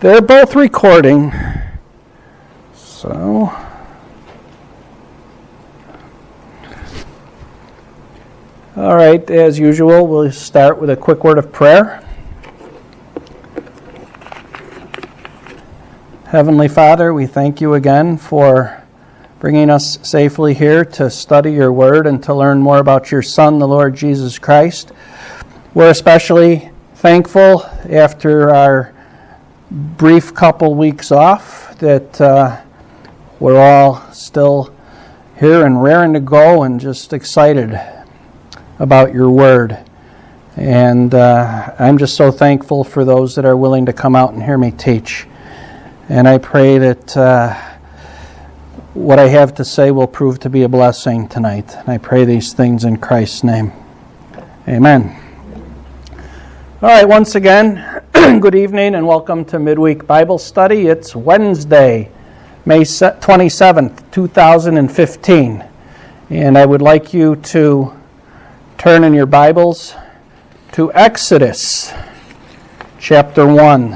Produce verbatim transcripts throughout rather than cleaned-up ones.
They're both recording. So, all right, as usual, we'll start with a quick word of prayer. Heavenly Father, we thank you again for bringing us safely here to study your word and to learn more about your Son, the Lord Jesus Christ. We're especially thankful after our brief couple weeks off that uh, we're all still here and raring to go and just excited about your word. And uh, I'm just so thankful for those that are willing to come out and hear me teach. And I pray that uh, what I have to say will prove to be a blessing tonight. And I pray these things in Christ's name. Amen. All right, once again, good evening and welcome to Midweek Bible Study. It's Wednesday, May twenty-seventh, two thousand fifteen. And I would like you to turn in your Bibles to Exodus chapter one.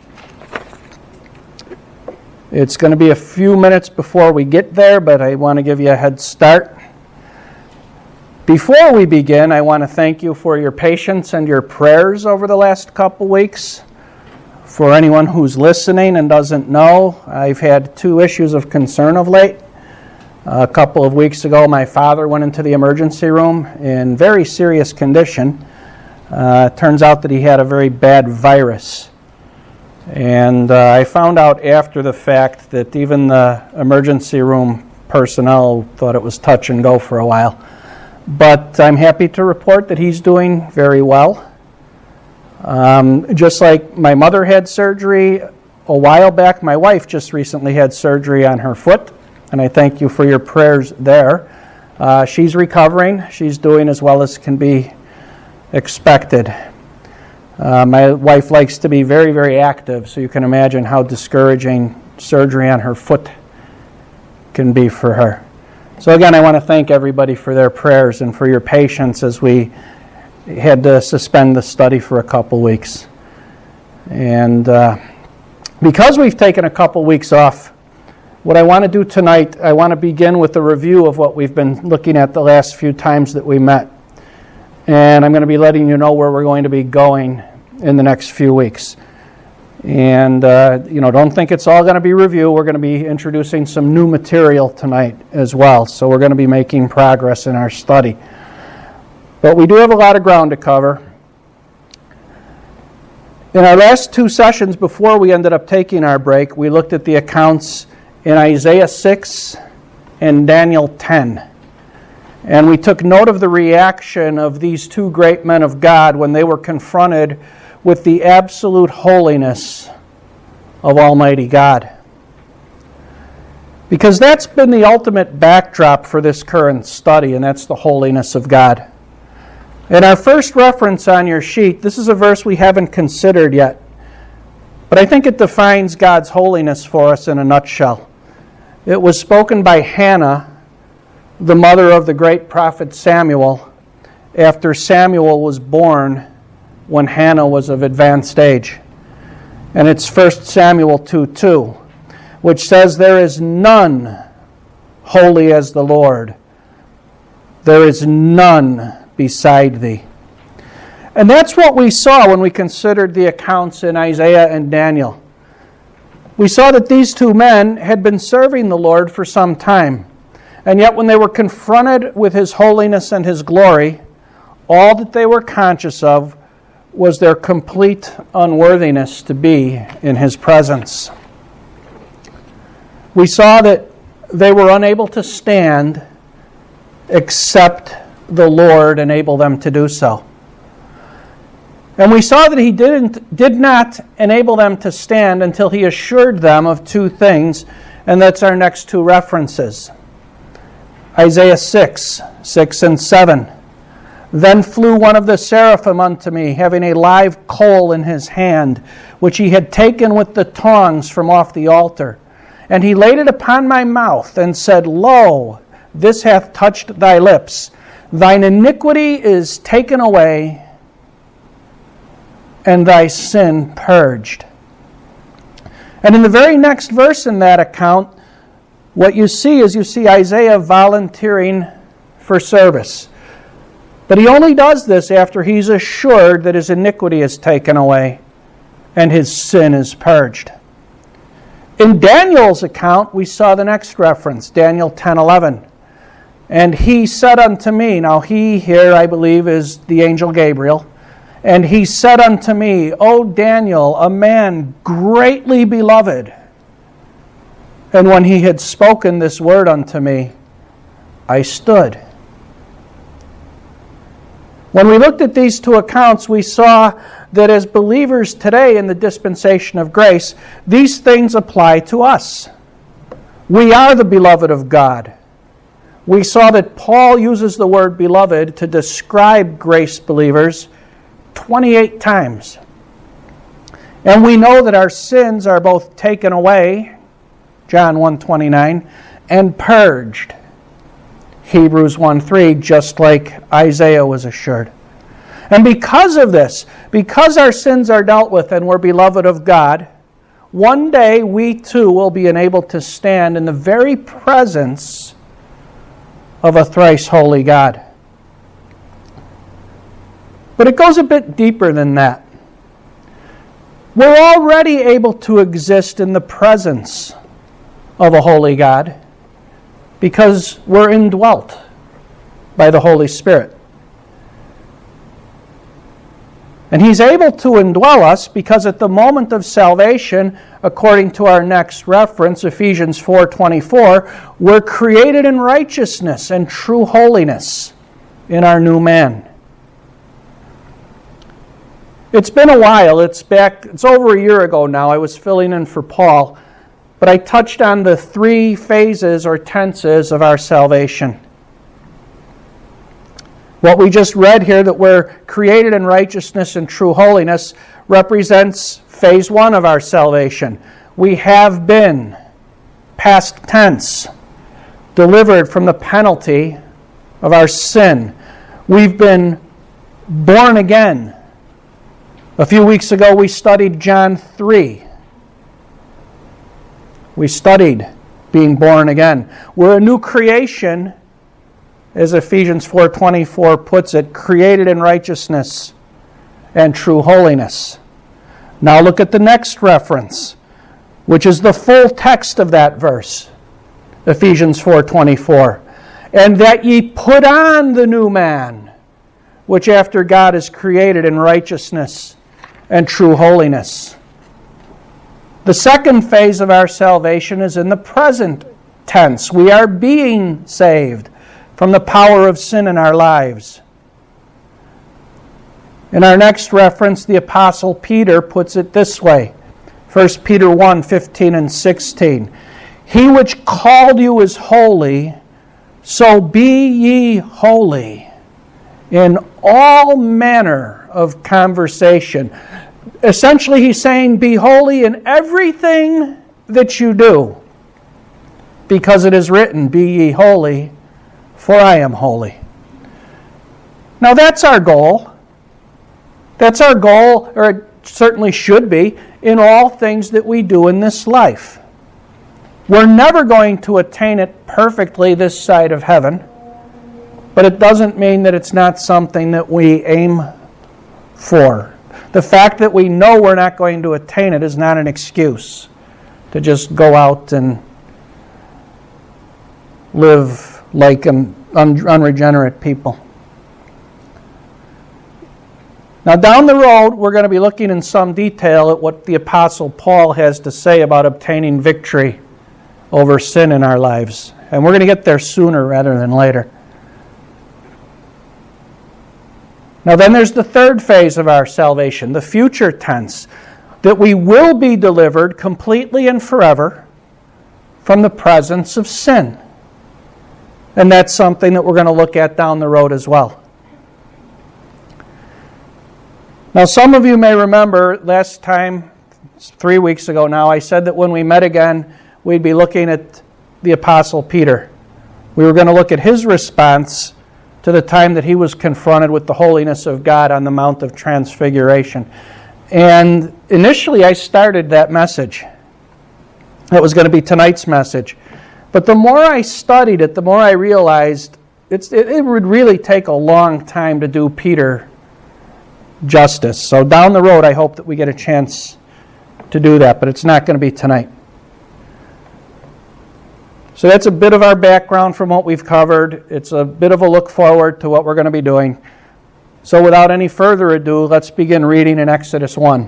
It's going to be a few minutes before we get there, but I want to give you a head start. Before we begin, I want to thank you for your patience and your prayers over the last couple weeks. For anyone who's listening and doesn't know, I've had two issues of concern of late. A couple of weeks ago, my father went into the emergency room in very serious condition. Uh, it turns out that he had a very bad virus. And uh, I found out after the fact that even the emergency room personnel thought it was touch and go for a while. But I'm happy to report that he's doing very well. Um, just like my mother had surgery a while back, my wife just recently had surgery on her foot, and I thank you for your prayers there. Uh, she's recovering. She's doing as well as can be expected. Uh, my wife likes to be very, very active, so you can imagine how discouraging surgery on her foot can be for her. So again, I want to thank everybody for their prayers and for your patience as we had to suspend the study for a couple weeks. And uh, because we've taken a couple weeks off, what I want to do tonight, I want to begin with a review of what we've been looking at the last few times that we met. And I'm going to be letting you know where we're going to be going in the next few weeks. And, uh, you know, don't think it's all going to be review. We're going to be introducing some new material tonight as well. So we're going to be making progress in our study. But we do have a lot of ground to cover. In our last two sessions before we ended up taking our break, we looked at the accounts in Isaiah six and Daniel ten. And we took note of the reaction of these two great men of God when they were confronted with the absolute holiness of Almighty God. Because that's been the ultimate backdrop for this current study, and that's the holiness of God. In our first reference on your sheet, this is a verse we haven't considered yet, but I think it defines God's holiness for us in a nutshell. It was spoken by Hannah, the mother of the great prophet Samuel, after Samuel was born when Hannah was of advanced age. And it's First Samuel two two, which says, "There is none holy as the Lord. There is none beside thee." And that's what we saw when we considered the accounts in Isaiah and Daniel. We saw that these two men had been serving the Lord for some time. And yet when they were confronted with His holiness and His glory, all that they were conscious of was their complete unworthiness to be in His presence. We saw that they were unable to stand except the Lord enable them to do so. And we saw that He didn't, did not enable them to stand until He assured them of two things, and that's our next two references. Isaiah six, six and seven. "Then flew one of the seraphim unto me, having a live coal in his hand, which he had taken with the tongs from off the altar. And he laid it upon my mouth, and said, Lo, this hath touched thy lips. Thine iniquity is taken away, and thy sin purged." And in the very next verse in that account, what you see is you see Isaiah volunteering for service. But he only does this after he's assured that his iniquity is taken away and his sin is purged. In Daniel's account, we saw the next reference, Daniel ten eleven. And he said unto me, now he here I believe is the angel Gabriel, and he said unto me, O Daniel, a man greatly beloved. And when he had spoken this word unto me, I stood. When we looked at these two accounts, we saw that as believers today in the dispensation of grace, these things apply to us. We are the beloved of God. We saw that Paul uses the word beloved to describe grace believers twenty-eight times. And we know that our sins are both taken away, John one twenty-nine, and purged, Hebrews one three, just like Isaiah was assured. And because of this, because our sins are dealt with and we're beloved of God, one day we too will be enabled to stand in the very presence of a thrice holy God. But it goes a bit deeper than that. We're already able to exist in the presence of a holy God because we're indwelt by the Holy Spirit. And He's able to indwell us because at the moment of salvation, according to our next reference, Ephesians four twenty-four, we're created in righteousness and true holiness in our new man. It's been a while. It's back. It's over a year ago now. I was filling in for Paul, but I touched on the three phases or tenses of our salvation. What we just read here, that we're created in righteousness and true holiness, represents phase one of our salvation. We have been, past tense, delivered from the penalty of our sin. We've been born again. A few weeks ago we studied John three. We studied being born again. We're a new creation, as Ephesians four twenty-four puts it, created in righteousness and true holiness. Now look at the next reference, which is the full text of that verse, Ephesians four twenty-four. And that ye put on the new man, which after God is created in righteousness and true holiness. The second phase of our salvation is in the present tense. We are being saved from the power of sin in our lives. In our next reference, the Apostle Peter puts it this way, First Peter one fifteen and sixteen. He which called you is holy, so be ye holy in all manner of conversation. Essentially, he's saying, be holy in everything that you do, because it is written, be ye holy, for I am holy. Now that's our goal. That's our goal, or it certainly should be, in all things that we do in this life. We're never going to attain it perfectly this side of heaven, but it doesn't mean that it's not something that we aim for. The fact that we know we're not going to attain it is not an excuse to just go out and live like an unregenerate people. Now down the road, we're going to be looking in some detail at what the Apostle Paul has to say about obtaining victory over sin in our lives. And we're going to get there sooner rather than later. Now then there's the third phase of our salvation, the future tense, that we will be delivered completely and forever from the presence of sin. And that's something that we're going to look at down the road as well. Now some of you may remember last time, three weeks ago now, I said that when we met again, we'd be looking at the Apostle Peter. We were going to look at his response to the time that he was confronted with the holiness of God on the Mount of Transfiguration. And initially I started that message That was going to be tonight's message. But the more I studied it, the more I realized it's, it, it would really take a long time to do Peter justice. So down the road, I hope that we get a chance to do that, but it's not going to be tonight. So that's a bit of our background from what we've covered. It's a bit of a look forward to what we're going to be doing. So without any further ado, let's begin reading in Exodus one.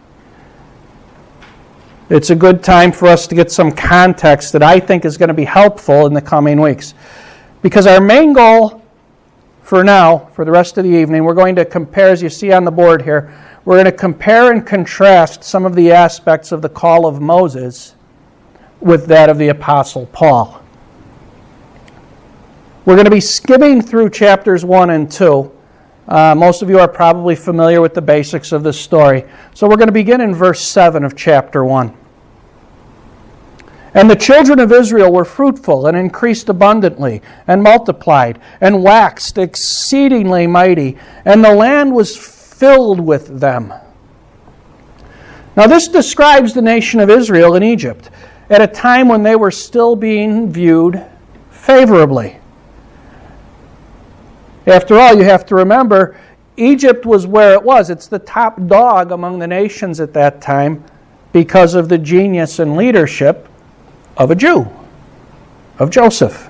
It's a good time for us to get some context that I think is going to be helpful in the coming weeks. Because our main goal for now, for the rest of the evening, we're going to compare, as you see on the board here, we're going to compare and contrast some of the aspects of the call of Moses with that of the Apostle Paul. We're going to be skimming through chapters one and two. Uh, most of you are probably familiar with the basics of this story. So we're going to begin in verse seven of chapter one. And the children of Israel were fruitful and increased abundantly and multiplied and waxed exceedingly mighty, and the land was filled with them. Now this describes the nation of Israel in Egypt at a time when they were still being viewed favorably. After all, you have to remember, Egypt was where it was. It's the top dog among the nations at that time because of the genius and leadership of a Jew, of Joseph.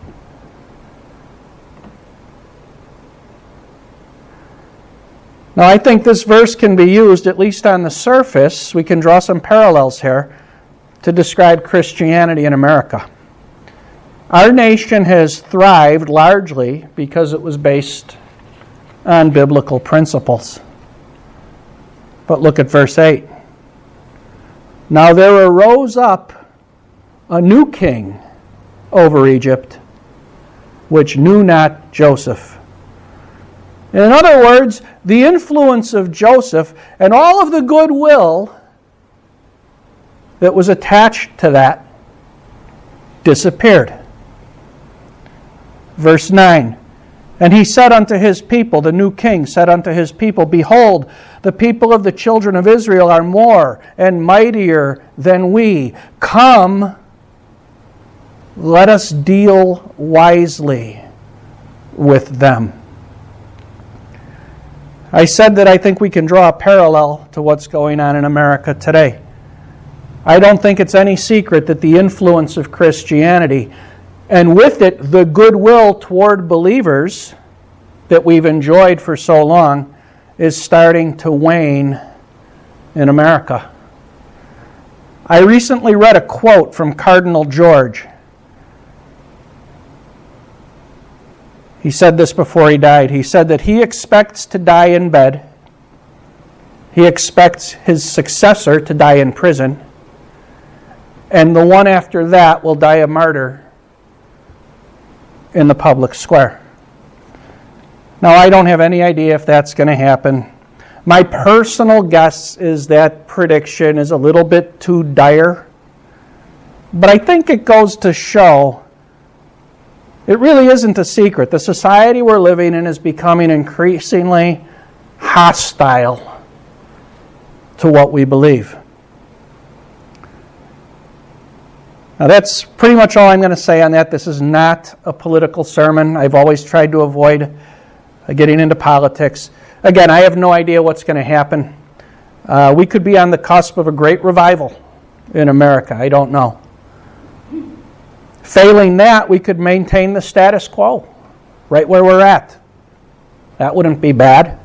Now, I think this verse can be used, at least on the surface, we can draw some parallels here, to describe Christianity in America. Our nation has thrived largely because it was based on biblical principles. But look at verse eight. Now there arose up a new king over Egypt, which knew not Joseph. In other words, the influence of Joseph and all of the goodwill that was attached to that disappeared. Verse nine, and he said unto his people, the new king said unto his people, behold, the people of the children of Israel are more and mightier than we. Come, let us deal wisely with them. I said that I think we can draw a parallel to what's going on in America today. I don't think it's any secret that the influence of Christianity, and with it the goodwill toward believers that we've enjoyed for so long, is starting to wane in America. I recently read a quote from Cardinal George. He said this before he died. He said that he expects to die in bed. He expects his successor to die in prison. And the one after that will die a martyr in the public square. Now, I don't have any idea if that's going to happen. My personal guess is that prediction is a little bit too dire. But I think it goes to show it really isn't a secret. The society we're living in is becoming increasingly hostile to what we believe. Now that's pretty much all I'm going to say on that. This is not a political sermon. I've always tried to avoid getting into politics. Again, I have no idea what's going to happen. Uh, we could be on the cusp of a great revival in America. I don't know. Failing that, we could maintain the status quo right where we're at. That wouldn't be bad.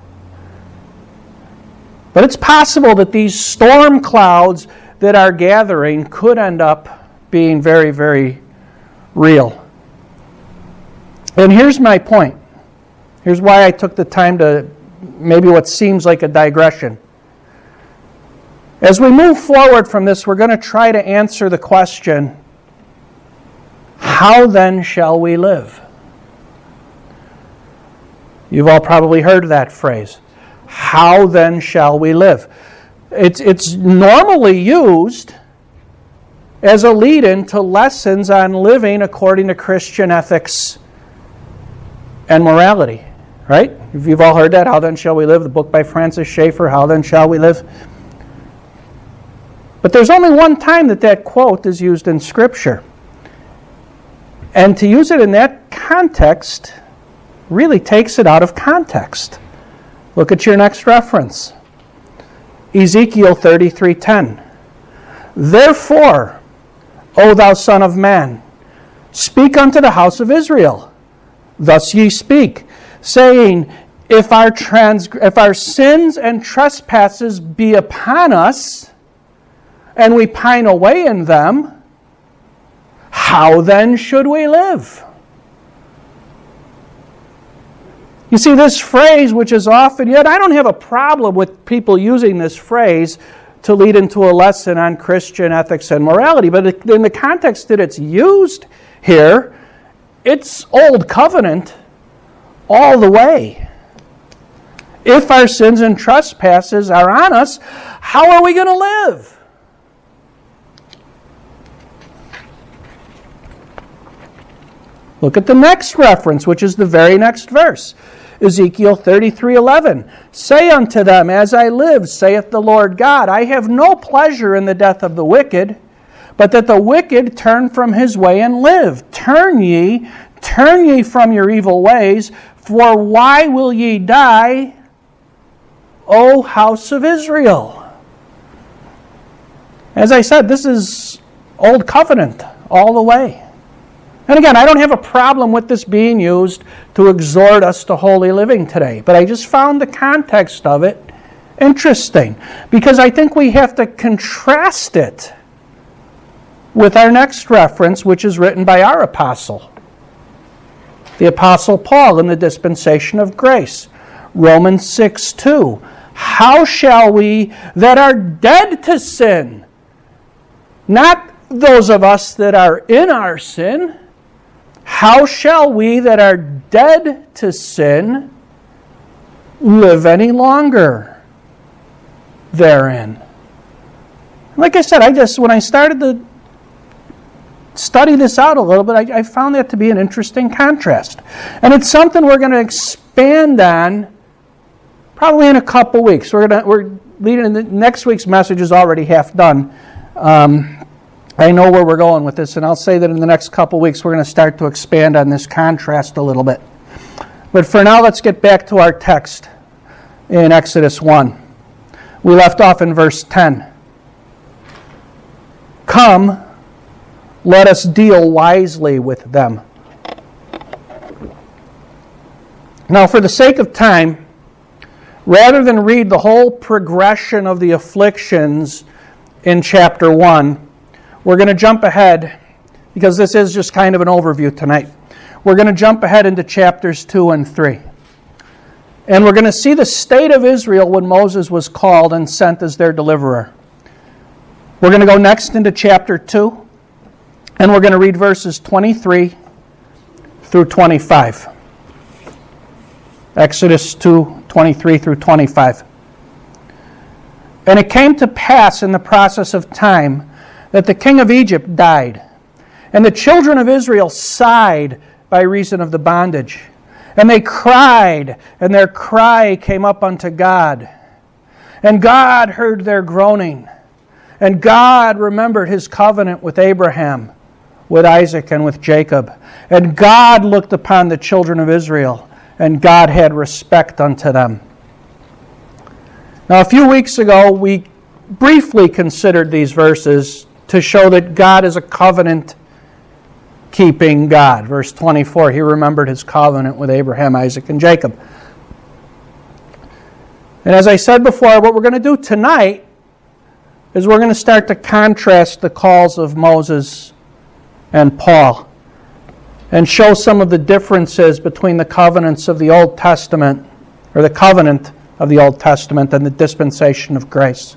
But it's possible that these storm clouds that are gathering could end up being very, very real. And here's my point. Here's why I took the time to maybe what seems like a digression. As we move forward from this, we're going to try to answer the question, how then shall we live? You've all probably heard that phrase. How then shall we live? It's, it's normally used as a lead-in to lessons on living according to Christian ethics and morality. Right? You've all heard that. How then shall we live? The book by Francis Schaeffer, How Then Shall We Live? But there's only one time that that quote is used in Scripture. And to use it in that context really takes it out of context. Look at your next reference. Ezekiel thirty-three ten. Therefore, O thou son of man, speak unto the house of Israel. Thus ye speak, saying, If our trans- if our sins and trespasses be upon us, and we pine away in them, how then should we live? You see, this phrase, which is often, yet I don't have a problem with people using this phrase to lead into a lesson on Christian ethics and morality, but in the context that it's used here, it's Old Covenant all the way. If our sins and trespasses are on us, how are we going to live? Look at the next reference, which is the very next verse. Ezekiel thirty-three eleven. Say unto them, As I live, saith the Lord God, I have no pleasure in the death of the wicked, but that the wicked turn from his way and live. Turn ye, turn ye from your evil ways, for why will ye die, O house of Israel? As I said, this is Old Covenant all the way. And again, I don't have a problem with this being used to exhort us to holy living today, but I just found the context of it interesting because I think we have to contrast it with our next reference, which is written by our apostle, the Apostle Paul in the dispensation of grace, Romans six two. How shall we that are dead to sin, not those of us that are in our sin, how shall we that are dead to sin live any longer therein? Like I said, I just when I started to study this out a little bit, I, I found that to be an interesting contrast. And it's something we're going to expand on probably in a couple weeks. We're going to we're leading in the, next week's message is already half done. Um, I know where we're going with this, and I'll say that in the next couple weeks we're going to start to expand on this contrast a little bit. But for now, let's get back to our text in Exodus one. We left off in verse ten. Come, let us deal wisely with them. Now, for the sake of time, rather than read the whole progression of the afflictions in chapter one, we're going to jump ahead, because this is just kind of an overview tonight. We're going to jump ahead into chapters two and three. And we're going to see the state of Israel when Moses was called and sent as their deliverer. We're going to go next into chapter two, and we're going to read verses twenty-three through twenty-five. Exodus two, twenty-three through twenty-five. And it came to pass in the process of time that the king of Egypt died, and the children of Israel sighed by reason of the bondage. And they cried, and their cry came up unto God. And God heard their groaning. And God remembered his covenant with Abraham, with Isaac, and with Jacob. And God looked upon the children of Israel, and God had respect unto them. Now, a few weeks ago, we briefly considered these verses to show that God is a covenant-keeping God. Verse twenty-four, he remembered his covenant with Abraham, Isaac, and Jacob. And as I said before, what we're going to do tonight is we're going to start to contrast the calls of Moses and Paul and show some of the differences between the covenants of the Old Testament, or the covenant of the Old Testament, and the dispensation of grace.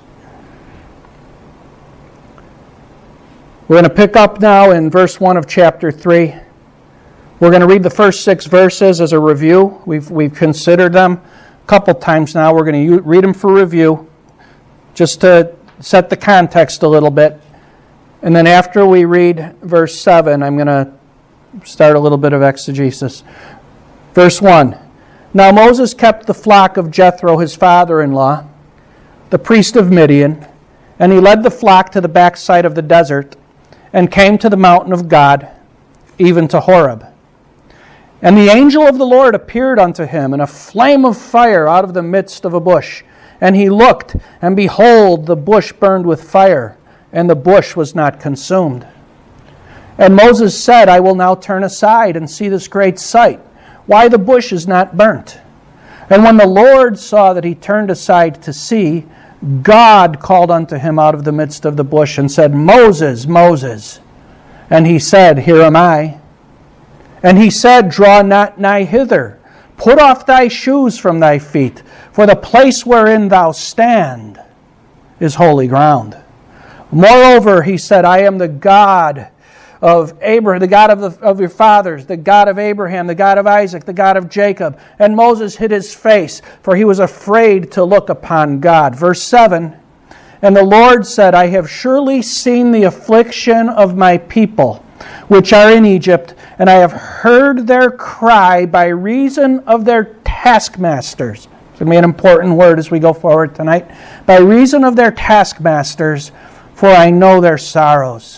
We're going to pick up now in verse one of chapter three. We're going to read the first six verses as a review. We've, we've considered them a couple times now. We're going to read them for review, just to set the context a little bit. And then after we read verse seven, I'm going to start a little bit of exegesis. Verse one. Now Moses kept the flock of Jethro, his father-in-law, the priest of Midian, And he led the flock to the backside of the desert, and came to the mountain of God, even to Horeb. And the angel of the Lord appeared unto him in a flame of fire out of the midst of a bush. And he looked, and behold, the bush burned with fire, and the bush was not consumed. And Moses said, I will now turn aside and see this great sight, why the bush is not burnt. And when the Lord saw that he turned aside to see, God called unto him out of the midst of the bush and said, Moses, Moses. And he said, Here am I. And he said, Draw not nigh hither. Put off thy shoes from thy feet, for the place wherein thou stand is holy ground. Moreover, he said, I am the God of Abraham, the God of, the, of your fathers, the God of Abraham, the God of Isaac, the God of Jacob. And Moses hid his face, for he was afraid to look upon God. Verse seven, And the Lord said, I have surely seen the affliction of my people, which are in Egypt, and I have heard their cry by reason of their taskmasters. It's going to be an important word as we go forward tonight. By reason of their taskmasters, for I know their sorrows.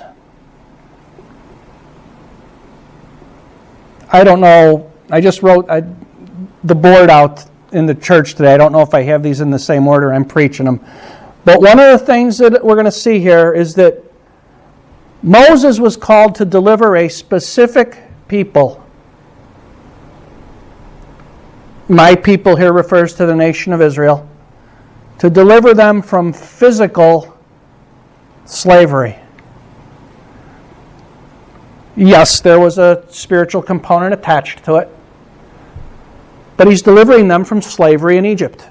I don't know, I just wrote I, the board out in the church today. I don't know if I have these in the same order I'm preaching them. But one of the things that we're going to see here is that Moses was called to deliver a specific people. My people here refers to the nation of Israel. To deliver them from physical slavery. Yes, there was a spiritual component attached to it. But he's delivering them from slavery in Egypt.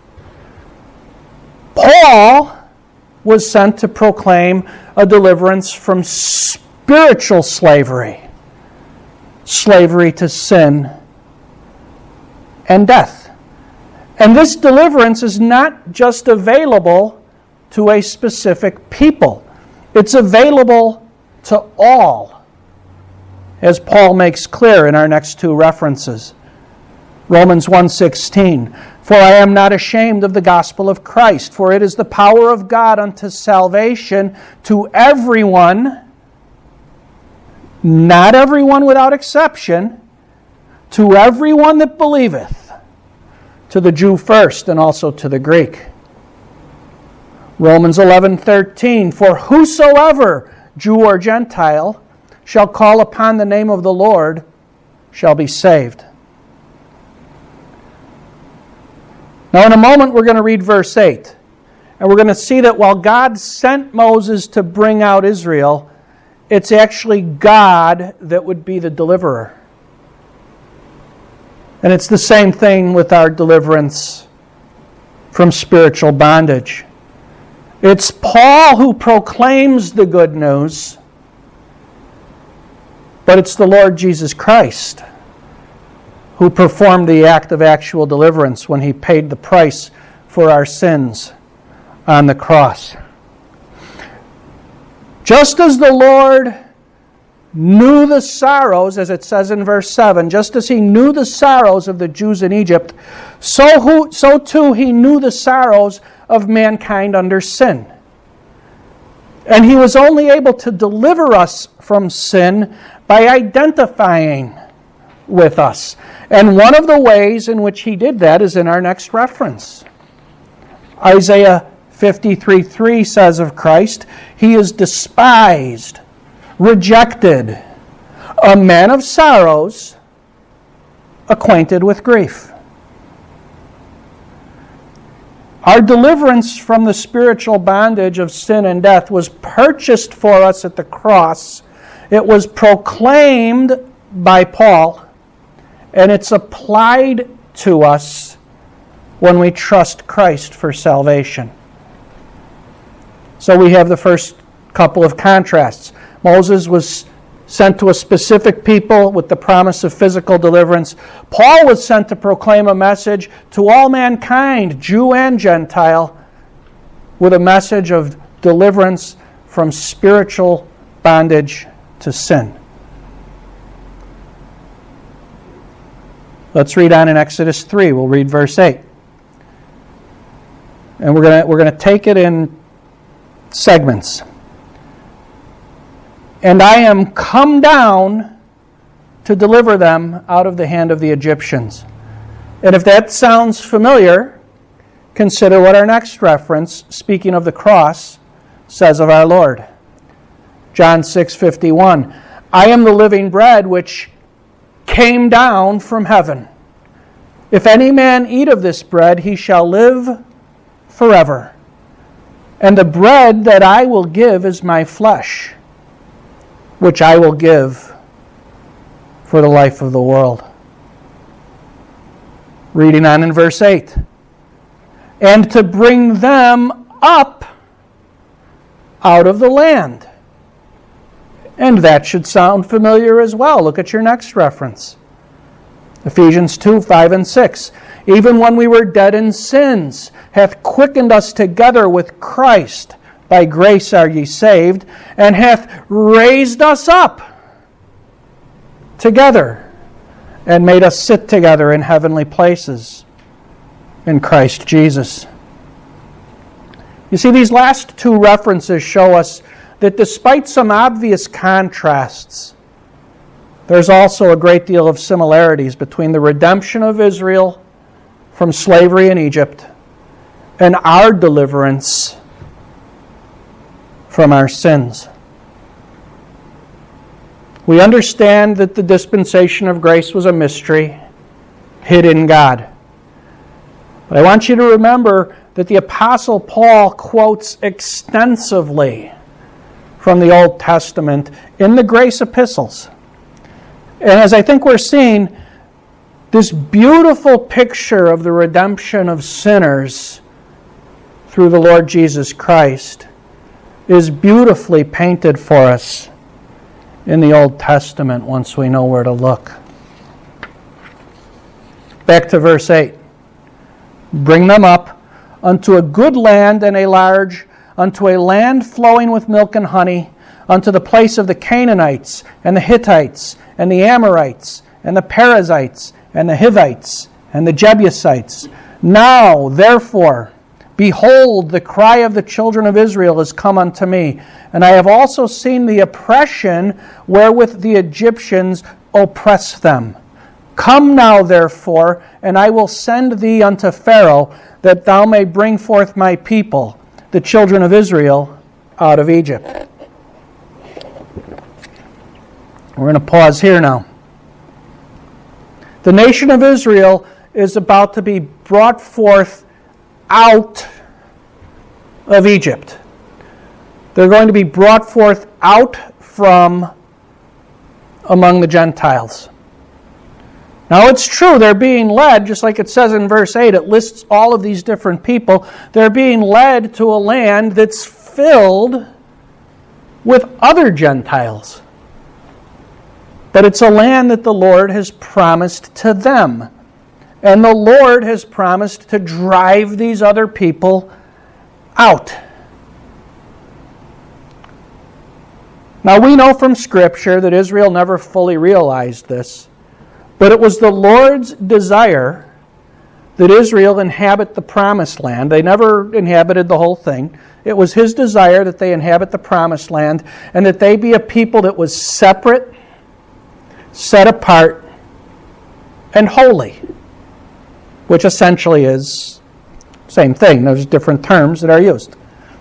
Paul was sent to proclaim a deliverance from spiritual slavery. Slavery to sin and death. And this deliverance is not just available to a specific people. It's available to all, as Paul makes clear in our next two references. Romans one sixteen, For I am not ashamed of the gospel of Christ, for it is the power of God unto salvation to everyone, not everyone without exception, to everyone that believeth, to the Jew first and also to the Greek. Romans eleven thirteen, For whosoever, Jew or Gentile, shall call upon the name of the Lord shall be saved. Now in a moment we're going to read verse eight. And we're going to see that while God sent Moses to bring out Israel, it's actually God that would be the deliverer. And it's the same thing with our deliverance from spiritual bondage. It's Paul who proclaims the good news, but it's the Lord Jesus Christ who performed the act of actual deliverance when he paid the price for our sins on the cross. Just as the Lord knew the sorrows, as it says in verse seven, just as he knew the sorrows of the Jews in Egypt, so, who, so too he knew the sorrows of mankind under sin. And he was only able to deliver us from sin by identifying with us. And one of the ways in which he did that is in our next reference. Isaiah fifty-three three says of Christ, He is despised, rejected, a man of sorrows, acquainted with grief. Our deliverance from the spiritual bondage of sin and death was purchased for us at the cross. It was proclaimed by Paul, and it's applied to us when we trust Christ for salvation. So we have the first couple of contrasts. Moses was sent to a specific people with the promise of physical deliverance. Paul was sent to proclaim a message to all mankind, Jew and Gentile, with a message of deliverance from spiritual bondage to sin. Let's read on in Exodus three. We'll read verse eight. And we're going to we're going to take it in segments. And I am come down to deliver them out of the hand of the Egyptians. And if that sounds familiar, consider what our next reference, speaking of the cross, says of our Lord. John six fifty-one. I am the living bread which came down from heaven. If any man eat of this bread, he shall live forever. And the bread that I will give is my flesh, which I will give for the life of the world. Reading on in verse eight. And to bring them up out of the land. And that should sound familiar as well. Look at your next reference. Ephesians two, five and six. Even when we were dead in sins, hath quickened us together with Christ. By grace are ye saved, and hath raised us up together, and made us sit together in heavenly places in Christ Jesus. You see, these last two references show us that despite some obvious contrasts, there's also a great deal of similarities between the redemption of Israel from slavery in Egypt and our deliverance from our sins. We understand that the dispensation of grace was a mystery hid in God. But I want you to remember that the Apostle Paul quotes extensively from the Old Testament in the grace epistles. And as I think we're seeing, this beautiful picture of the redemption of sinners through the Lord Jesus Christ is beautifully painted for us in the Old Testament once we know where to look. Back to verse eight. Bring them up unto a good land and a large, unto a land flowing with milk and honey, unto the place of the Canaanites, and the Hittites, and the Amorites, and the Perizzites, and the Hivites, and the Jebusites. Now, therefore, behold, the cry of the children of Israel is come unto me, and I have also seen the oppression wherewith the Egyptians oppress them. Come now, therefore, and I will send thee unto Pharaoh, that thou may bring forth my people, the children of Israel, out of Egypt. We're going to pause here now. The nation of Israel is about to be brought forth out of Egypt. They're going to be brought forth out from among the Gentiles. Now it's true, they're being led, just like it says in verse eight, it lists all of these different people. They're being led to a land that's filled with other Gentiles. But it's a land that the Lord has promised to them. And the Lord has promised to drive these other people out. Now we know from Scripture that Israel never fully realized this, but it was the Lord's desire that Israel inhabit the promised land. They never inhabited the whole thing. It was His desire that they inhabit the promised land and that they be a people that was separate, set apart, and holy, which essentially is the same thing. There's different terms that are used.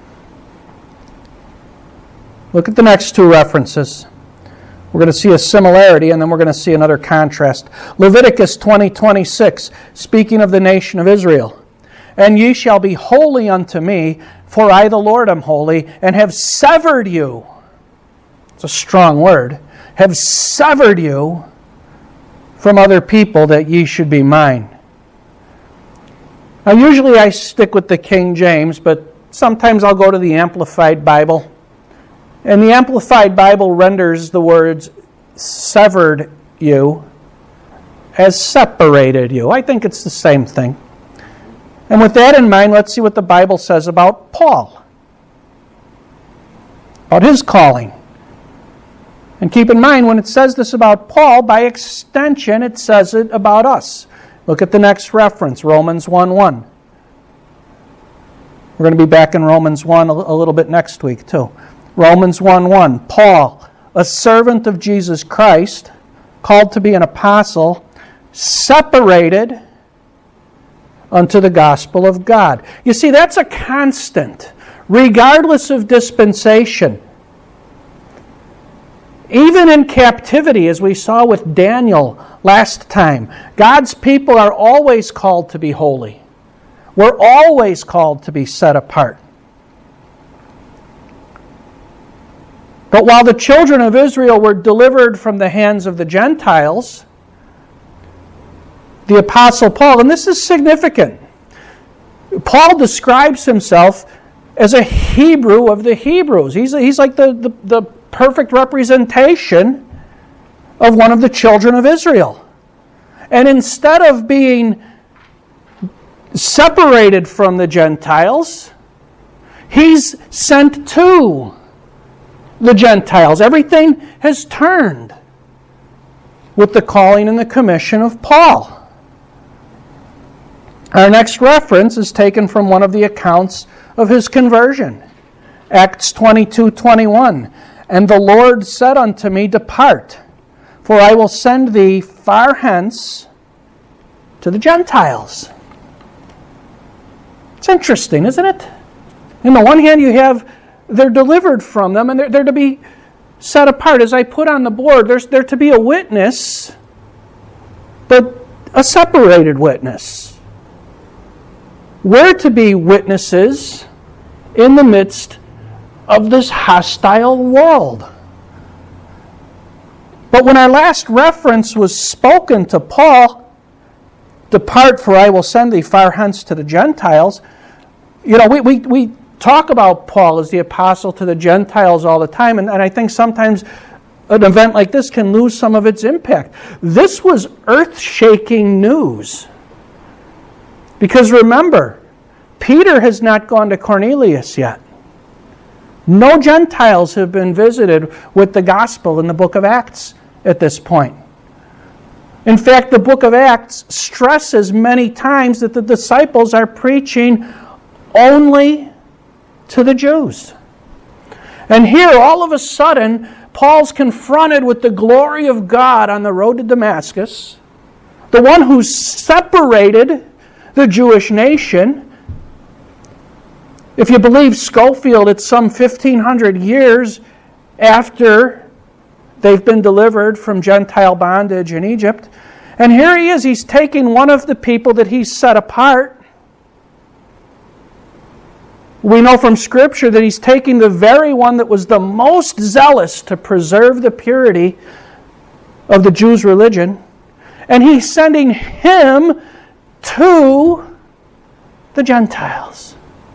Look at the next two references. We're going to see a similarity, and then we're going to see another contrast. Leviticus twenty twenty-six, speaking of the nation of Israel. And ye shall be holy unto me, for I the Lord am holy, and have severed you. It's a strong word. Have severed you from other people, that ye should be mine. Now usually I stick with the King James, but sometimes I'll go to the Amplified Bible. And the Amplified Bible renders the words severed you as separated you. I think it's the same thing. And with that in mind, let's see what the Bible says about Paul, about his calling. And keep in mind, when it says this about Paul, by extension, it says it about us. Look at the next reference, Romans one one. We're going to be back in Romans one a little bit next week too. Romans one one, Paul, a servant of Jesus Christ, called to be an apostle, separated unto the gospel of God. You see, that's a constant, regardless of dispensation. Even in captivity, as we saw with Daniel last time, God's people are always called to be holy. We're always called to be set apart. But while the children of Israel were delivered from the hands of the Gentiles, the Apostle Paul, and this is significant, Paul describes himself as a Hebrew of the Hebrews. He's, he's like the, the, the perfect representation of one of the children of Israel. And instead of being separated from the Gentiles, he's sent to the Gentiles. Everything has turned with the calling and the commission of Paul. Our next reference is taken from one of the accounts of his conversion. Acts twenty-two twenty-one. And the Lord said unto me, Depart, for I will send thee far hence to the Gentiles. It's interesting, isn't it? On the one hand, you have they're delivered from them, and they're, they're to be set apart. As I put on the board, there's they're to be a witness, but a separated witness. We're to be witnesses in the midst of this hostile world. But when our last reference was spoken to Paul, Depart, for I will send thee far hence to the Gentiles. You know, we, we, we talk about Paul as the apostle to the Gentiles all the time, and, and I think sometimes an event like this can lose some of its impact. This was earth-shaking news. Because remember, Peter has not gone to Cornelius yet. No Gentiles have been visited with the gospel in the book of Acts at this point. In fact, the book of Acts stresses many times that the disciples are preaching only to the Jews. And here, all of a sudden, Paul's confronted with the glory of God on the road to Damascus, the one who separated the Jewish nation. If you believe Schofield, it's some fifteen hundred years after they've been delivered from Gentile bondage in Egypt. And here he is, he's taking one of the people that he's set apart. We know from Scripture that he's taking the very one that was the most zealous to preserve the purity of the Jews' religion, and he's sending him to the Gentiles.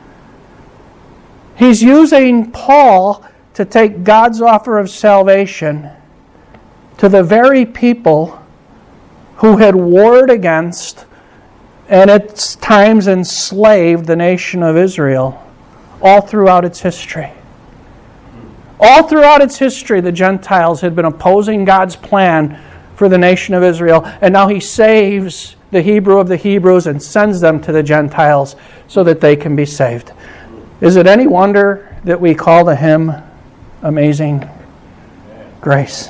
He's using Paul to take God's offer of salvation to the very people who had warred against and at times enslaved the nation of Israel all throughout its history. All throughout its history, the Gentiles had been opposing God's plan for the nation of Israel, and now he saves the Hebrew of the Hebrews and sends them to the Gentiles so that they can be saved. Is it any wonder that we call the hymn Amazing Grace?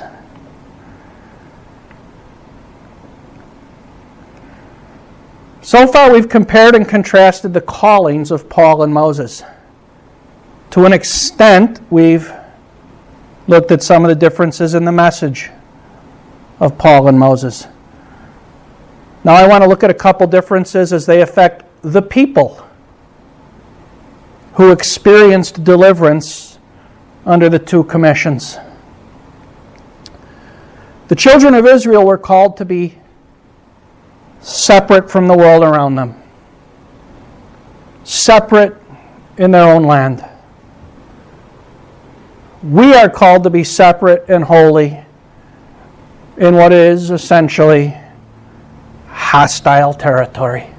So far we've compared and contrasted the callings of Paul and Moses. To an extent, we've looked at some of the differences in the message of Paul and Moses. Now I want to look at a couple differences as they affect the people who experienced deliverance under the two commissions. The children of Israel were called to be separate from the world around them, separate in their own land. We are called to be separate and holy in what is essentially hostile territory.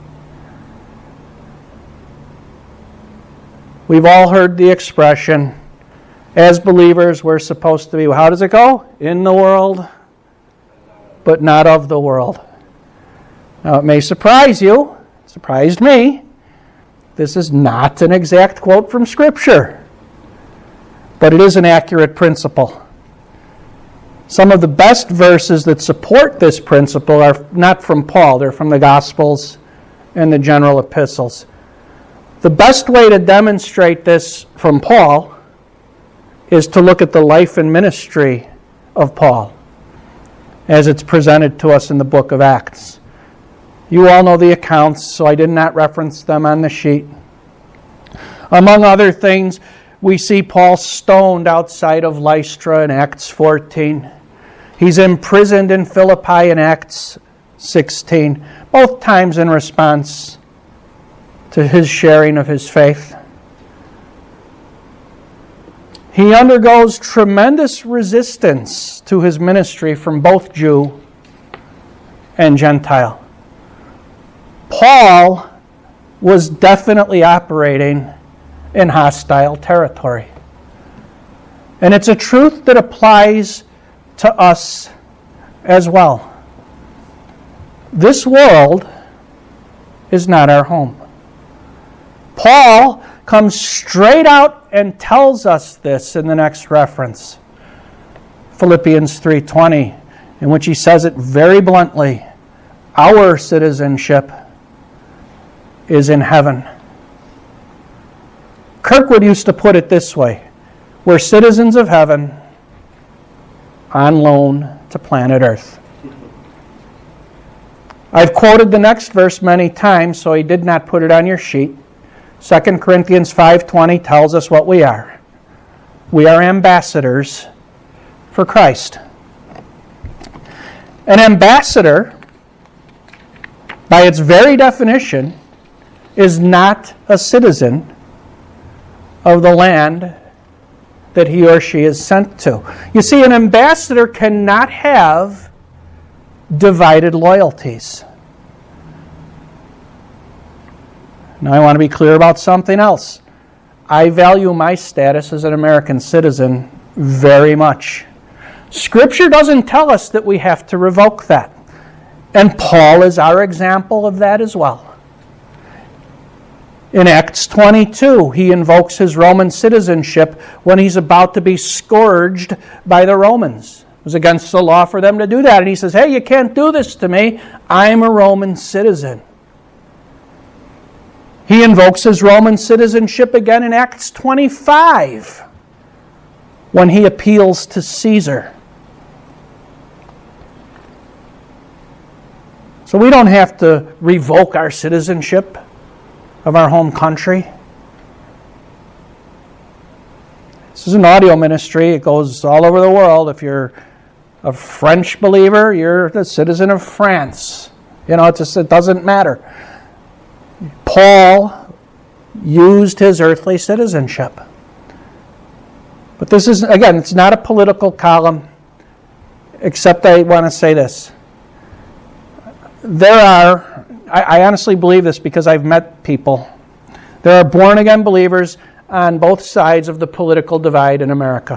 We've all heard the expression, as believers, we're supposed to be, how does it go? In the world, but not of the world. Now, it may surprise you, it surprised me, This is not an exact quote from Scripture, but it is an accurate principle. Some of the best verses that support this principle are not from Paul, they're from the Gospels and the general epistles. The best way to demonstrate this from Paul is to look at the life and ministry of Paul as it's presented to us in the book of Acts. You all know the accounts, so I did not reference them on the sheet. Among other things, we see Paul stoned outside of Lystra in Acts fourteen. He's imprisoned in Philippi in Acts sixteen, both times in response to his sharing of his faith. He undergoes tremendous resistance to his ministry from both Jew and Gentile. Paul was definitely operating in hostile territory. And it's a truth that applies to us as well. This world is not our home. Paul comes straight out and tells us this in the next reference, Philippians three twenty, in which he says it very bluntly. Our citizenship is in heaven. Kirkwood used to put it this way: we're citizens of heaven on loan to planet Earth. I've quoted the next verse many times, so he did not put it on your sheet. Second Corinthians five twenty tells us what we are. We are ambassadors for Christ. An ambassador, by its very definition, is not a citizen of the land that he or she is sent to. You see, an ambassador cannot have divided loyalties. Now, I want to be clear about something else. I value my status as an American citizen very much. Scripture doesn't tell us that we have to revoke that. And Paul is our example of that as well. In Acts twenty-two, he invokes his Roman citizenship when he's about to be scourged by the Romans. It was against the law for them to do that. And he says, hey, you can't do this to me. I'm a Roman citizen. He invokes his Roman citizenship again in Acts twenty-five when he appeals to Caesar. So we don't have to revoke our citizenship of our home country. This is an audio ministry. It goes all over the world. If you're a French believer, you're a citizen of France. You know, it just it doesn't matter. Paul used his earthly citizenship. But this is, again, it's not a political column, except I want to say this. There are, I, I honestly believe this because I've met people, there are born-again believers on both sides of the political divide in America.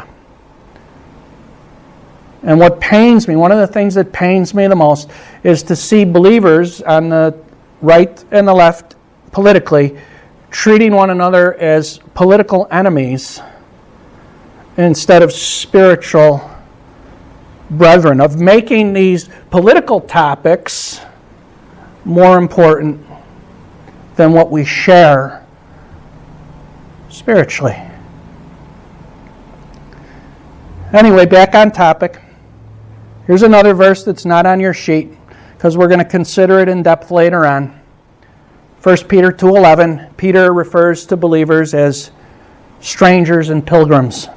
And what pains me, one of the things that pains me the most, is to see believers on the right and the left politically treating one another as political enemies instead of spiritual brethren, of making these political topics more important than what we share spiritually. Anyway, back on topic. Here's another verse that's not on your sheet because we're going to consider it in depth later on. First Peter two eleven, Peter refers to believers as strangers and pilgrims.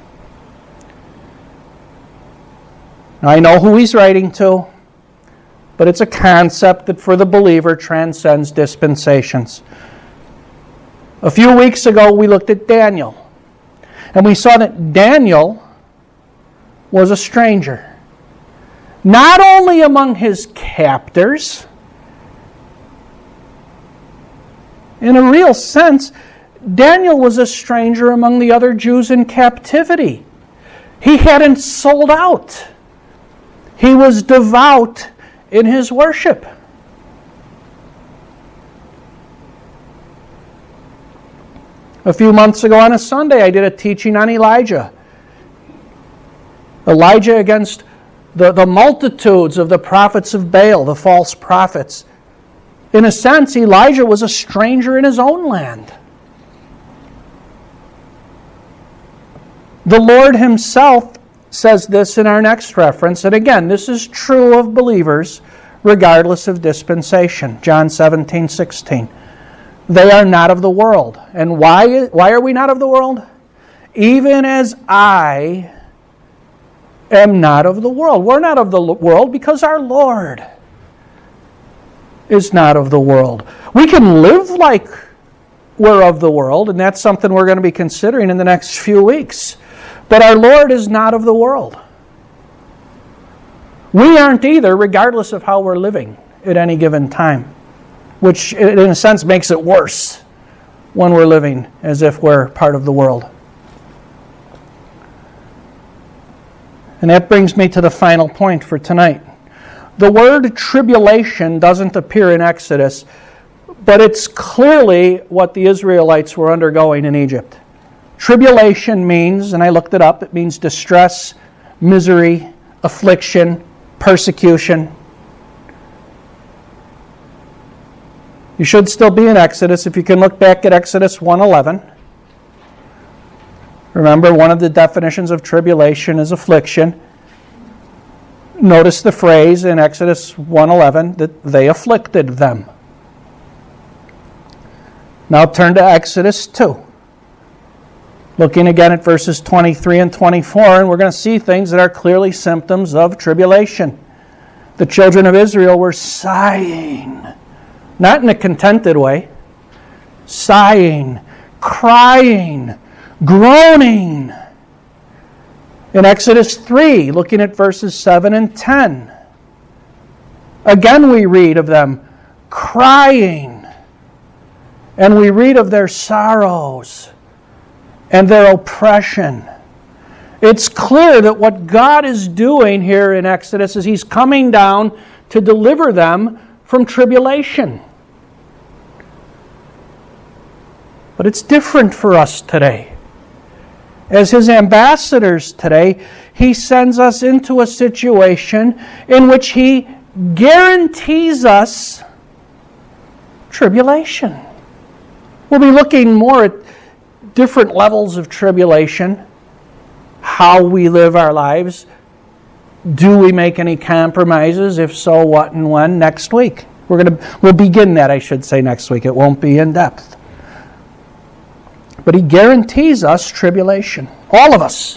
Now, I know who he's writing to, but it's a concept that for the believer transcends dispensations. A few weeks ago, we looked at Daniel, and we saw that Daniel was a stranger. Not only among his captors, in a real sense, Daniel was a stranger among the other Jews in captivity. He hadn't sold out. He was devout in his worship. A few months ago on a Sunday, I did a teaching on Elijah. Elijah against the, the multitudes of the prophets of Baal, the false prophets. In a sense, Elijah was a stranger in his own land. The Lord himself says this in our next reference, and again, this is true of believers regardless of dispensation. John seventeen sixteen. They are not of the world. And why, why are we not of the world? Even as I am not of the world. We're not of the world because our Lord is not of the world. We can live like we're of the world, and that's something we're going to be considering in the next few weeks. But our Lord is not of the world. We aren't either, regardless of how we're living at any given time, which in a sense makes it worse when we're living as if we're part of the world. And that brings me to the final point for tonight. The word tribulation doesn't appear in Exodus, but it's clearly what the Israelites were undergoing in Egypt. Tribulation means, and I looked it up, it means distress, misery, affliction, persecution. You should still be in Exodus. If you can look back at Exodus one eleven. Remember, one of the definitions of tribulation is affliction. Notice the phrase in Exodus one eleven that they afflicted them. Now turn to Exodus two. Looking again at verses twenty-three and twenty-four, and we're going to see things that are clearly symptoms of tribulation. The children of Israel were sighing, not in a contented way, sighing, crying, groaning. In Exodus three, looking at verses seven and ten, again we read of them crying, and we read of their sorrows and their oppression. It's clear that what God is doing here in Exodus is He's coming down to deliver them from tribulation. But it's different for us today. As His ambassadors today, He sends us into a situation in which He guarantees us tribulation. We'll be looking more at different levels of tribulation, how we live our lives. Do we make any compromises? If so, what and when? Next week. We're going to we'll begin that, I should say, next week. It won't be in depth. But He guarantees us tribulation. All of us.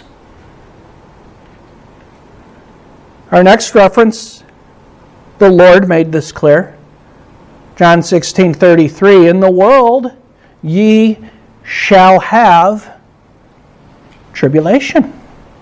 Our next reference, the Lord made this clear. John sixteen thirty-three, in the world ye shall have tribulation.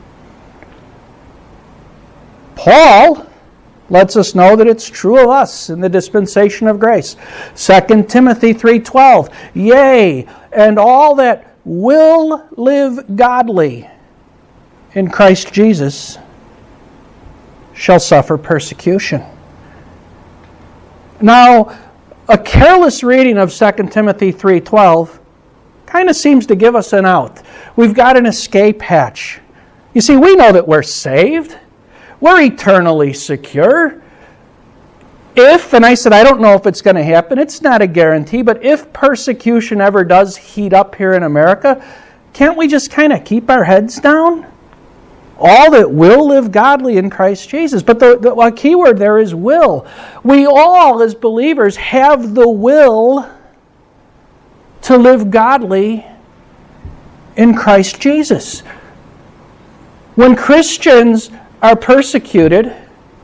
Paul lets us know that it's true of us in the dispensation of grace. Second Timothy three twelve, yea, and all that will live godly in Christ Jesus shall suffer persecution. Now, a careless reading of Second Timothy three twelve kind of seems to give us an out. We've got an escape hatch. You see, we know that we're saved. We're eternally secure. If, and I said I don't know if it's going to happen, it's not a guarantee, but if persecution ever does heat up here in America, can't we just kind of keep our heads down? All that will live godly in Christ Jesus. But the, the, the key word there is will. We all, as believers, have the will to live godly in Christ Jesus. When Christians are persecuted,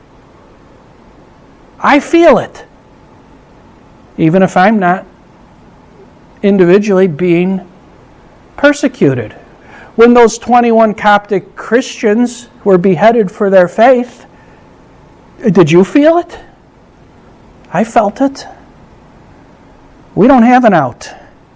I feel it, even if I'm not individually being persecuted. When those twenty-one Coptic Christians were beheaded for their faith, did you feel it? I felt it. We don't have an out.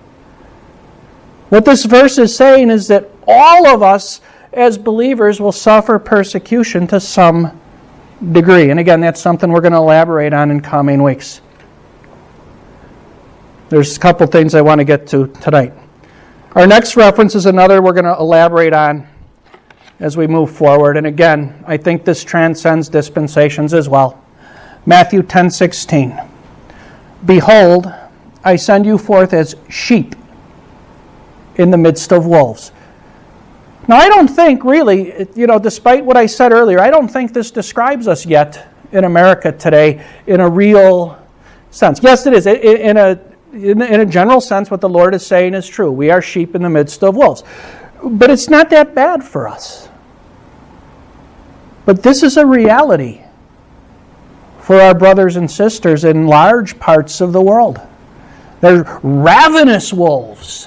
What this verse is saying is that all of us as believers will suffer persecution to some degree. And again, that's something we're going to elaborate on in coming weeks. There's a couple things I want to get to tonight. Our next reference is another we're going to elaborate on as we move forward. And again, I think this transcends dispensations as well. Matthew ten sixteen. Behold, I send you forth as sheep in the midst of wolves. Now, I don't think really, you know, despite what I said earlier, I don't think this describes us yet in America today in a real sense. Yes, it is. In a, in a general sense, what the Lord is saying is true. We are sheep in the midst of wolves. But it's not that bad for us. But this is a reality for our brothers and sisters in large parts of the world. There's ravenous wolves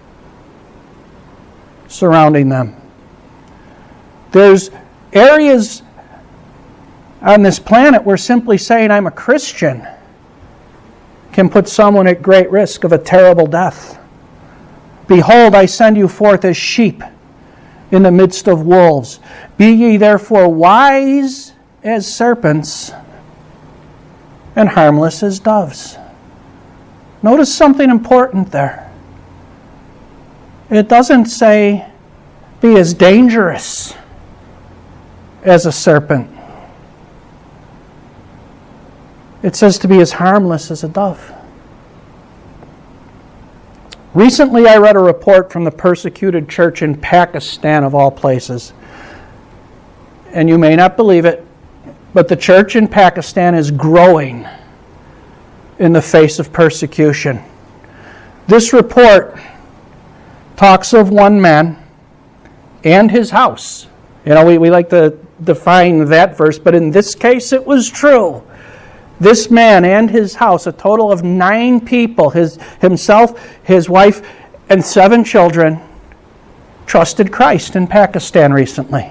surrounding them. There's areas on this planet where simply saying I'm a Christian can put someone at great risk of a terrible death. Behold, I send you forth as sheep in the midst of wolves. Be ye therefore wise as serpents and harmless as doves. Notice something important there. It doesn't say be as dangerous as a serpent. It says to be as harmless as a dove. Recently I read a report from the persecuted church in Pakistan, of all places. And you may not believe it, but the church in Pakistan is growing in the face of persecution. This report talks of one man and his house. You know, we, we like to define that verse, but in this case it was true. This man and his house, a total of nine people, his himself, his wife, and seven children, trusted Christ in Pakistan recently.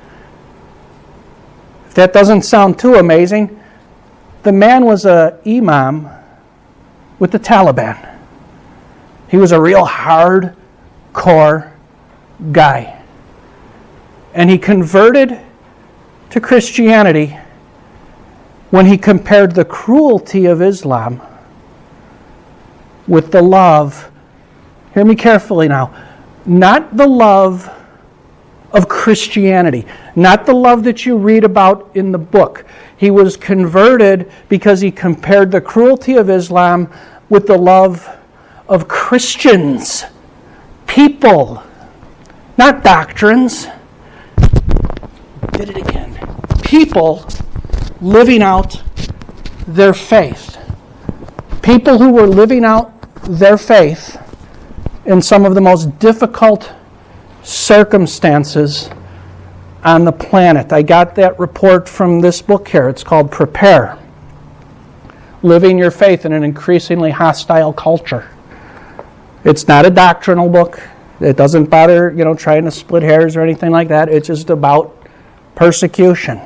If that doesn't sound too amazing, the man was an imam with the Taliban. He was a real hardcore guy. And he converted to Christianity when he compared the cruelty of Islam with the love, hear me carefully now, not the love of Christianity, not the love that you read about in the book. He was converted because he compared the cruelty of Islam with the love of Christians, people, not doctrines. Did it again. People living out their faith. People who were living out their faith in some of the most difficult circumstances on the planet. I got that report from this book here. It's called Prepare. Living Your Faith in an Increasingly Hostile Culture. It's not a doctrinal book. It doesn't bother, you know, trying to split hairs or anything like that. It's just about persecution.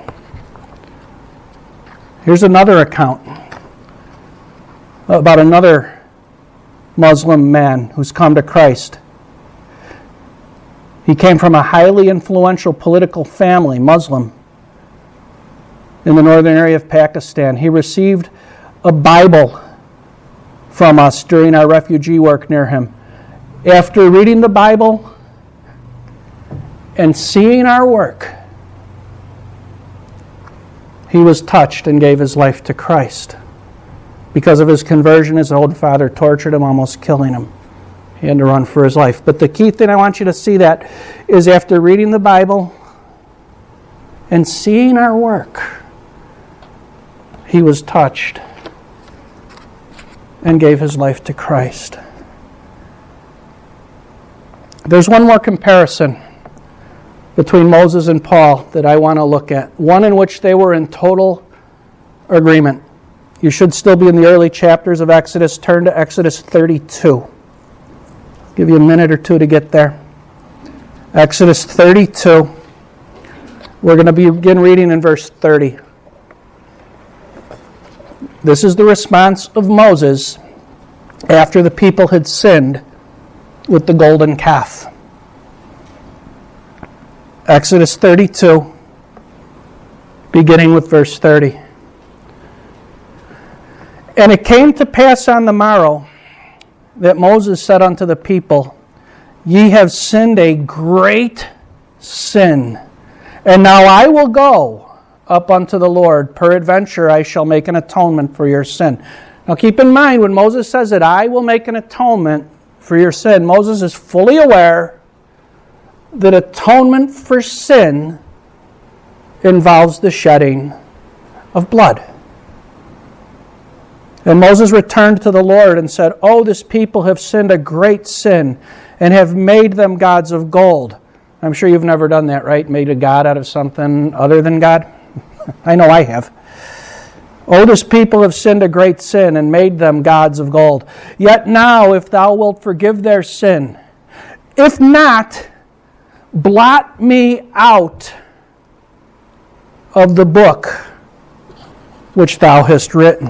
Here's another account about another Muslim man who's come to Christ. He came from a highly influential political family, Muslim, in the northern area of Pakistan. He received a Bible from us during our refugee work near him. After reading the Bible and seeing our work, he was touched and gave his life to Christ. Because of his conversion, his old father tortured him, almost killing him. He had to run for his life. But the key thing I want you to see that is after reading the Bible and seeing our work, he was touched and gave his life to Christ. There's one more comparison between Moses and Paul that I want to look at. One in which they were in total agreement. You should still be in the early chapters of Exodus. Turn to Exodus thirty-two. I'll give you a minute or two to get there. Exodus thirty-two. We're going to begin reading in verse thirty. This is the response of Moses after the people had sinned with the golden calf. Exodus thirty-two, beginning with verse thirty. And it came to pass on the morrow that Moses said unto the people, Ye have sinned a great sin. And now I will go up unto the Lord. Peradventure I shall make an atonement for your sin. Now keep in mind, when Moses says that I will make an atonement for your sin, Moses is fully aware that atonement for sin involves the shedding of blood. And Moses returned to the Lord and said, Oh, this people have sinned a great sin and have made them gods of gold. I'm sure you've never done that, right? Made a god out of something other than God? I know I have. Oh, this people have sinned a great sin and made them gods of gold. Yet now, if thou wilt forgive their sin, if not, blot me out of the book which thou hast written.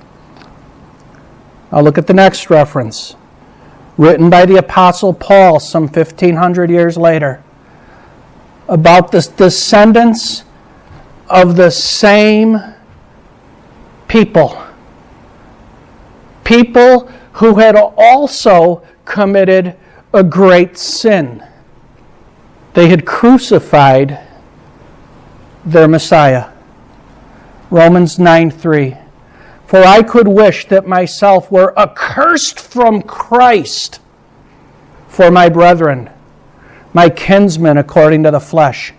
Now look at the next reference. Written by the Apostle Paul some fifteen hundred years later. About the descendants of the same people. People who had also committed a great sin. They had crucified their Messiah. Romans nine three. For I could wish that myself were accursed from Christ for my brethren, my kinsmen according to the flesh.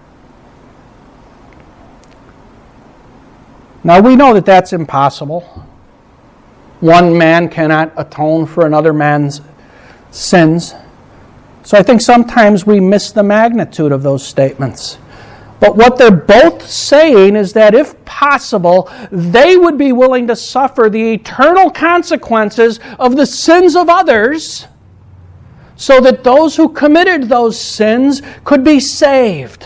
Now we know that that's impossible. One man cannot atone for another man's sins. So I think sometimes we miss the magnitude of those statements. But what they're both saying is that if possible, they would be willing to suffer the eternal consequences of the sins of others so that those who committed those sins could be saved.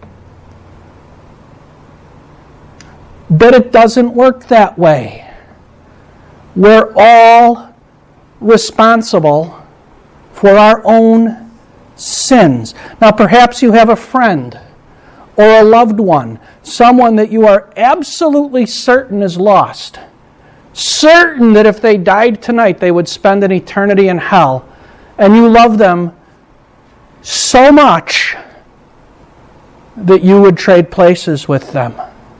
But it doesn't work that way. We're all responsible for our own sins. Now, perhaps you have a friend or a loved one, someone that you are absolutely certain is lost, certain that if they died tonight they would spend an eternity in hell, and you love them so much that you would trade places with them.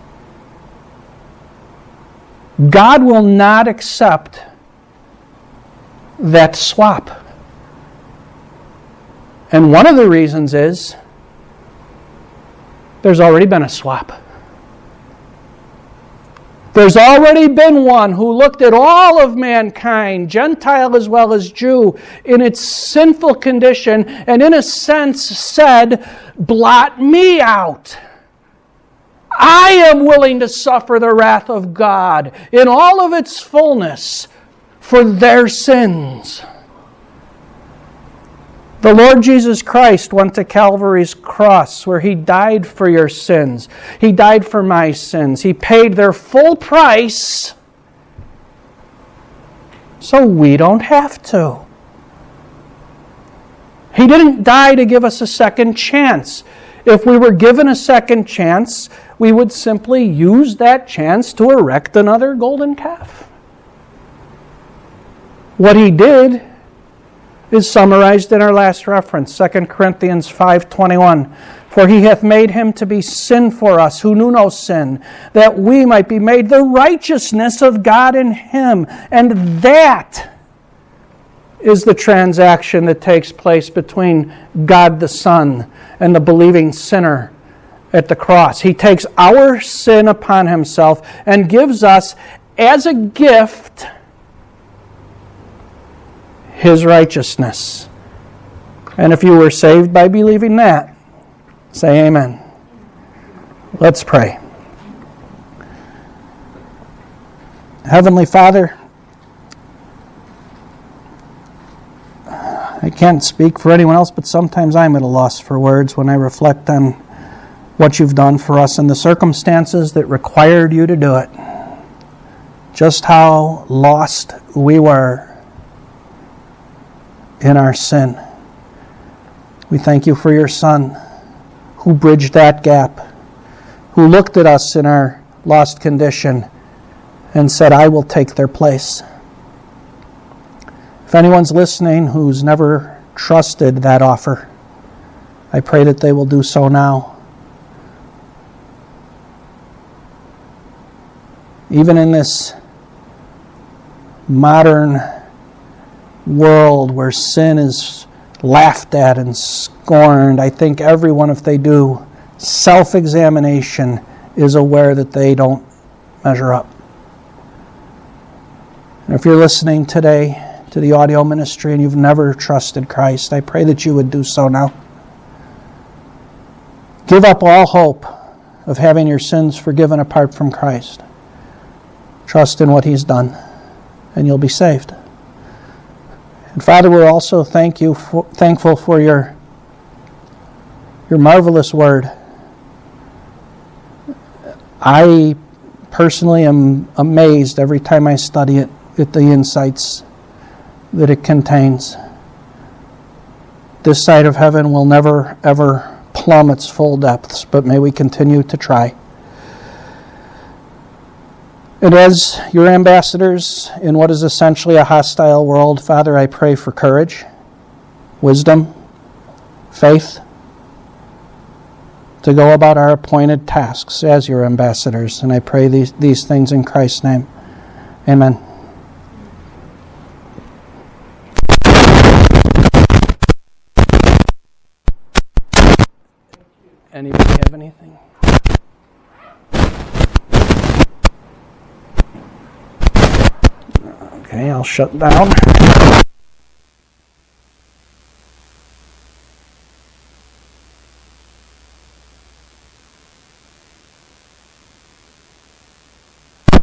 God will not accept that swap. And one of the reasons is there's already been a swap. There's already been one who looked at all of mankind, Gentile as well as Jew, in its sinful condition, and in a sense said, blot me out. I am willing to suffer the wrath of God in all of its fullness for their sins. The Lord Jesus Christ went to Calvary's cross where He died for your sins. He died for my sins. He paid their full price so we don't have to. He didn't die to give us a second chance. If we were given a second chance, we would simply use that chance to erect another golden calf. What He did is summarized in our last reference, Second Corinthians five twenty-one. For He hath made Him to be sin for us, who knew no sin, that we might be made the righteousness of God in Him. And that is the transaction that takes place between God the Son and the believing sinner at the cross. He takes our sin upon Himself and gives us as a gift His righteousness. And if you were saved by believing that, say amen. Let's pray. Heavenly Father, I can't speak for anyone else, but sometimes I'm at a loss for words when I reflect on what You've done for us and the circumstances that required You to do it. Just how lost we were in our sin. We thank You for Your Son, who bridged that gap, who looked at us in our lost condition and said, I will take their place. If anyone's listening who's never trusted that offer. I pray that they will do so now. Even in this modern world where sin is laughed at and scorned, I think everyone, if they do self-examination, is aware that they don't measure up. And if you're listening today to the audio ministry and you've never trusted Christ, I pray that you would do so now. Give up all hope of having your sins forgiven apart from Christ. Trust in what He's done, and you'll be saved. And Father, we're also thank you for, thankful for your, your marvelous word. I personally am amazed every time I study it at the insights that it contains. This side of heaven will never, ever plumb its full depths, but may we continue to try. And as your ambassadors in what is essentially a hostile world, Father, I pray for courage, wisdom, faith, to go about our appointed tasks as your ambassadors. And I pray these, these things in Christ's name. Amen. Anybody have anything? Okay, I'll shut down.